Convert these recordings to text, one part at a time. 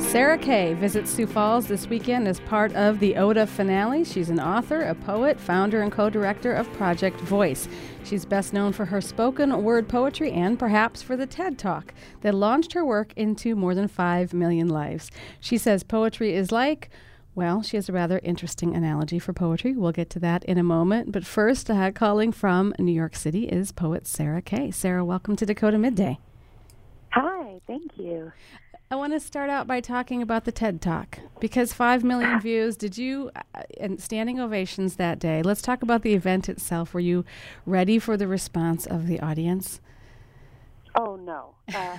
Sarah Kay visits Sioux Falls this weekend as part of the ODA finale. She's an author, a poet, founder, and co-director of Project Voice. She's best known for her spoken word poetry and perhaps for the TED Talk that launched her work into more than 5 million lives. She says poetry is like, well, she has a rather interesting analogy for poetry. We'll get to that in a moment. But first, calling from New York City is poet Sarah Kay. Sarah, welcome to Dakota Midday. Hi, thank you. I want to start out by talking about the TED Talk because 5 million views. Did you, and standing ovations that day. Let's talk about the event itself. Were you ready for the response of the audience? Oh, no.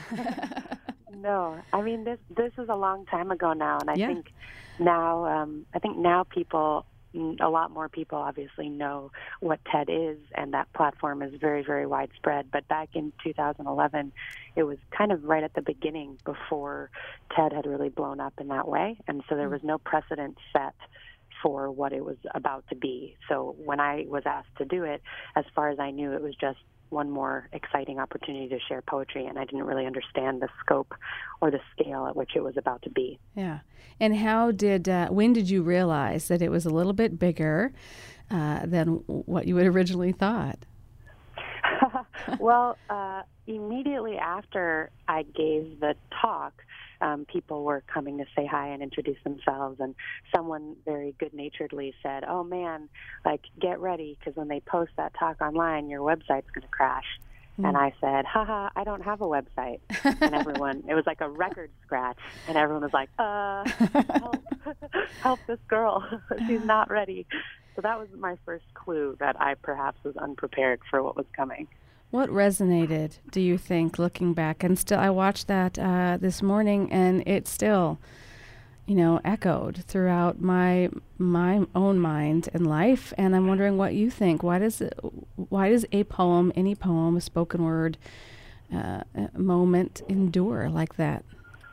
No. I mean, this is a long time ago now, and I think now people, a lot more people obviously know what TED is, and that platform is very, very widespread. But back in 2011, it was kind of right at the beginning before TED had really blown up in that way. And so there was no precedent set for what it was about to be. So when I was asked to do it, as far as I knew, it was just one more exciting opportunity to share poetry, and I didn't really understand the scope or the scale at which it was about to be. Yeah. And when did you realize that it was a little bit bigger than what you had originally thought? Well, immediately after I gave the talk, people were coming to say hi and introduce themselves, and someone very good-naturedly said, "Oh man, get ready, because when they post that talk online, your website's going to crash." And I said, "Haha, I don't have a website." And everyone, it was like a record scratch, and everyone was like, help this girl, she's not ready." So that was my first clue that I perhaps was unprepared for what was coming. What resonated, do you think, looking back? And still, I watched that this morning, and it still, echoed throughout my own mind and life. And I'm wondering what you think. Why does a poem, any poem, a spoken word moment endure like that?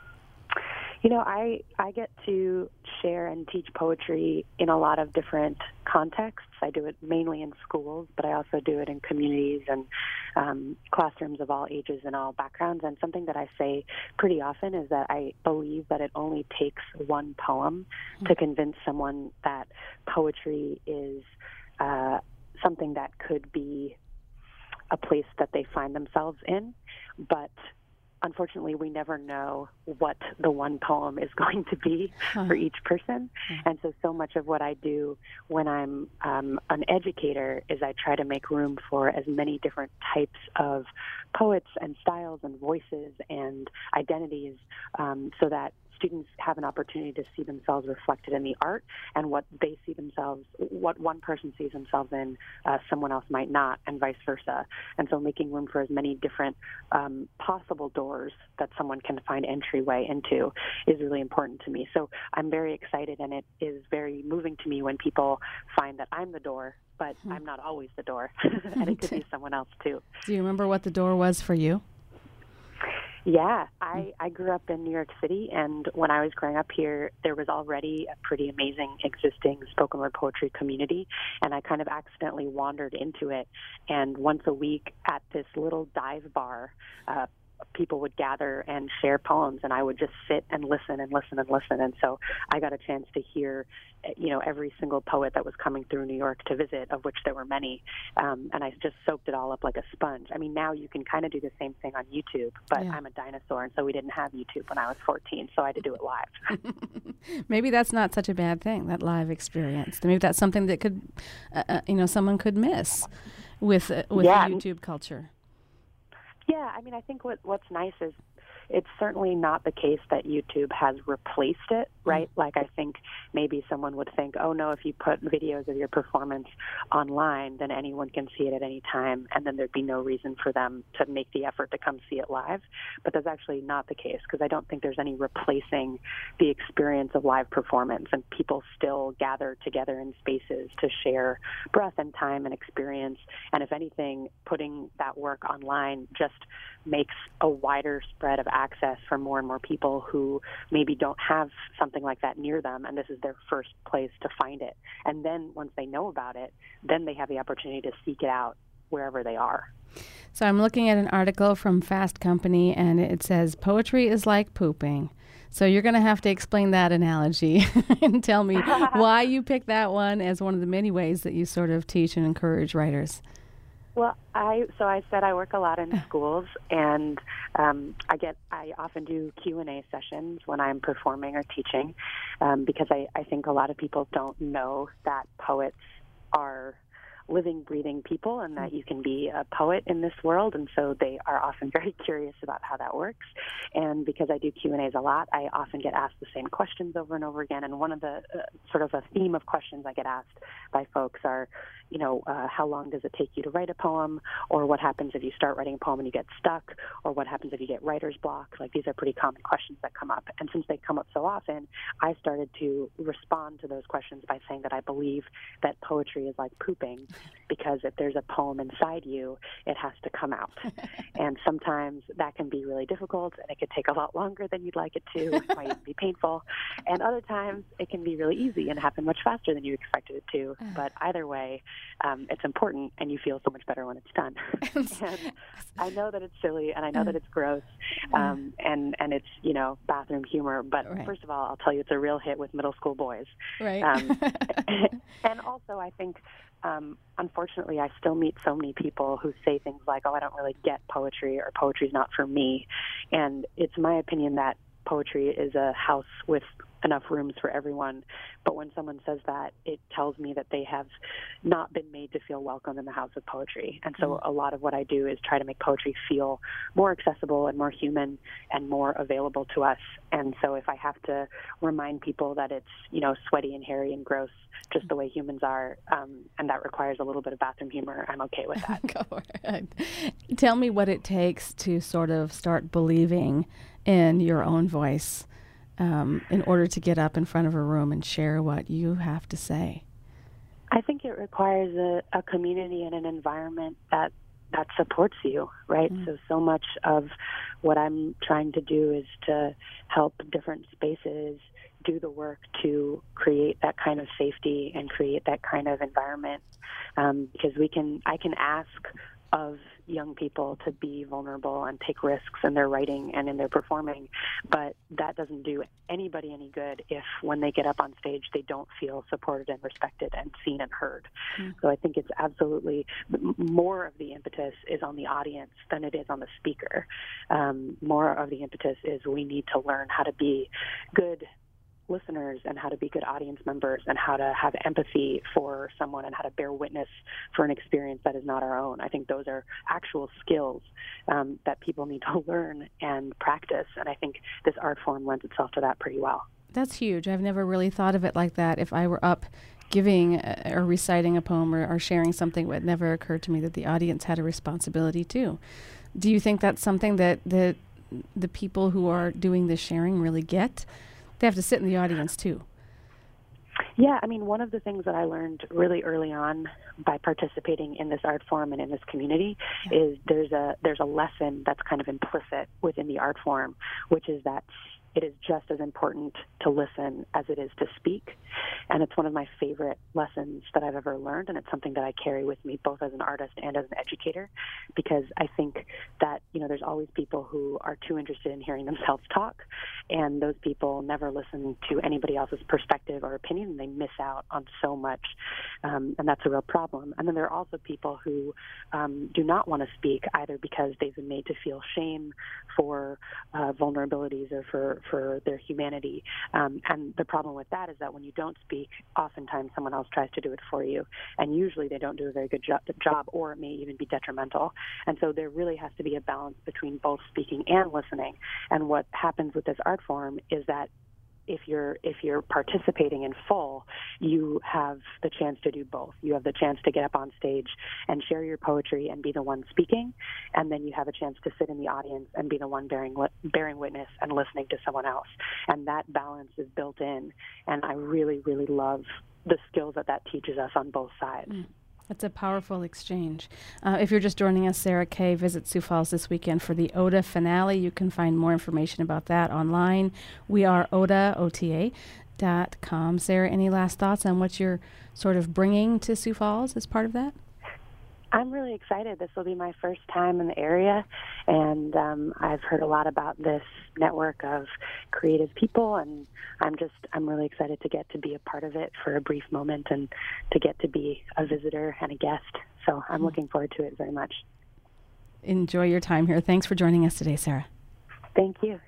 I get to share and teach poetry in a lot of different contexts. I do it mainly in schools, but I also do it in communities and classrooms of all ages and all backgrounds. And something that I say pretty often is that I believe that it only takes one poem to convince someone that poetry is something that could be a place that they find themselves in. But unfortunately, we never know what the one poem is going to be for each person. And so much of what I do when I'm an educator is I try to make room for as many different types of poets and styles and voices and identities so that students have an opportunity to see themselves reflected in the art, and what one person sees themselves in, someone else might not, and vice versa. And so making room for as many different possible doors that someone can find entryway into is really important to me. So I'm very excited, and it is very moving to me when people find that I'm the door, but I'm not always the door, and it could be someone else too. Do you remember what the door was for you? Yeah, I grew up in New York City, and when I was growing up here, there was already a pretty amazing existing spoken word poetry community, and I kind of accidentally wandered into it. And once a week at this little dive bar, people would gather and share poems, and I would just sit and listen and listen and listen. And so I got a chance to hear, every single poet that was coming through New York to visit, of which there were many. And I just soaked it all up like a sponge. I mean, now you can kind of do the same thing on YouTube, but I'm a dinosaur, and so we didn't have YouTube when I was 14, so I had to do it live. Maybe that's not such a bad thing, that live experience. Maybe that's something that could, someone could miss with the YouTube culture. Yeah, I mean, I think what's nice is it's certainly not the case that YouTube has replaced it, right? Like, I think maybe someone would think, oh, no, if you put videos of your performance online, then anyone can see it at any time, and then there'd be no reason for them to make the effort to come see it live. But that's actually not the case, because I don't think there's any replacing the experience of live performance, and people still gather together in spaces to share breath and time and experience. And if anything, putting that work online just makes a wider spread of access for more and more people who maybe don't have something like that near them, and this is their first place to find it. And then once they know about it, then they have the opportunity to seek it out wherever they are. So I'm looking at an article from Fast Company, and it says, poetry is like pooping. So you're going to have to explain that analogy and tell me why you picked that one as one of the many ways that you sort of teach and encourage writers. Well, I said I work a lot in schools, and I often do Q&A sessions when I'm performing or teaching, because I think a lot of people don't know that poets are living, breathing people, and that you can be a poet in this world, and so they are often very curious about how that works. And because I do Q&As a lot, I often get asked the same questions over and over again, and one of the sort of a theme of questions I get asked by folks are, how long does it take you to write a poem, or what happens if you start writing a poem and you get stuck, or what happens if you get writer's block? Like, these are pretty common questions that come up, and since they come up so often, I started to respond to those questions by saying that I believe that poetry is like pooping, because if there's a poem inside you, it has to come out. And sometimes that can be really difficult, and it could take a lot longer than you'd like it to. It might even be painful. And other times it can be really easy and happen much faster than you expected it to. But either way, it's important, and you feel so much better when it's done. And I know that it's silly, and I know that it's gross, and it's, bathroom humor. But First of all, I'll tell you, it's a real hit with middle school boys. Right. And also, I think, unfortunately, I still meet so many people who say things like, oh, I don't really get poetry, or poetry's not for me. And it's my opinion that poetry is a house with enough rooms for everyone. But when someone says that, it tells me that they have not been made to feel welcome in the house of poetry. And so a lot of what I do is try to make poetry feel more accessible and more human and more available to us. And so if I have to remind people that it's, sweaty and hairy and gross, just the way humans are, and that requires a little bit of bathroom humor, I'm okay with that. Go ahead. Tell me what it takes to sort of start believing in your own voice, in order to get up in front of a room and share what you have to say. I think it requires a community and an environment that supports you, right? So much of what I'm trying to do is to help different spaces do the work to create that kind of safety and create that kind of environment, because I can ask of young people to be vulnerable and take risks in their writing and in their performing, but that doesn't do anybody any good if when they get up on stage they don't feel supported and respected and seen and heard. So I think it's absolutely more of the impetus is on the audience than it is on the speaker. More of the impetus is we need to learn how to be good listeners and how to be good audience members and how to have empathy for someone and how to bear witness for an experience that is not our own. I think those are actual skills that people need to learn and practice, and I think this art form lends itself to that pretty well. That's huge. I've never really thought of it like that. If I were up giving or reciting a poem or sharing something, it would never occur to me that the audience had a responsibility too. Do you think that's something that the people who are doing the sharing really get? They have to sit in the audience too. Yeah, I mean, one of the things that I learned really early on by participating in this art form and in this community is there's a lesson that's kind of implicit within the art form, which is that it is just as important to listen as it is to speak. And it's one of my favorite lessons that I've ever learned, and it's something that I carry with me both as an artist and as an educator, because I think that, there's always people who are too interested in hearing themselves talk, and those people never listen to anybody else's perspective or opinion, and they miss out on so much, and that's a real problem. And then there are also people who do not want to speak, either because they've been made to feel shame for vulnerabilities or for their humanity. And the problem with that is that when you don't speak, oftentimes someone else tries to do it for you. And usually they don't do a very good job, or it may even be detrimental. And so there really has to be a balance between both speaking and listening. And what happens with this art form is that if you're participating in full, you have the chance to do both. You have the chance to get up on stage and share your poetry and be the one speaking, and then you have a chance to sit in the audience and be the one bearing witness and listening to someone else. And that balance is built in, and I really, really love the skills that teaches us on both sides. It's a powerful exchange. If you're just joining us, Sarah Kay visits Sioux Falls this weekend for the OTA finale. You can find more information about that online. We are OTA.com. Sarah, any last thoughts on what you're sort of bringing to Sioux Falls as part of that? I'm really excited. This will be my first time in the area, and I've heard a lot about this network of creative people, and I'm really excited to get to be a part of it for a brief moment and to get to be a visitor and a guest. So I'm looking forward to it very much. Enjoy your time here. Thanks for joining us today, Sarah. Thank you.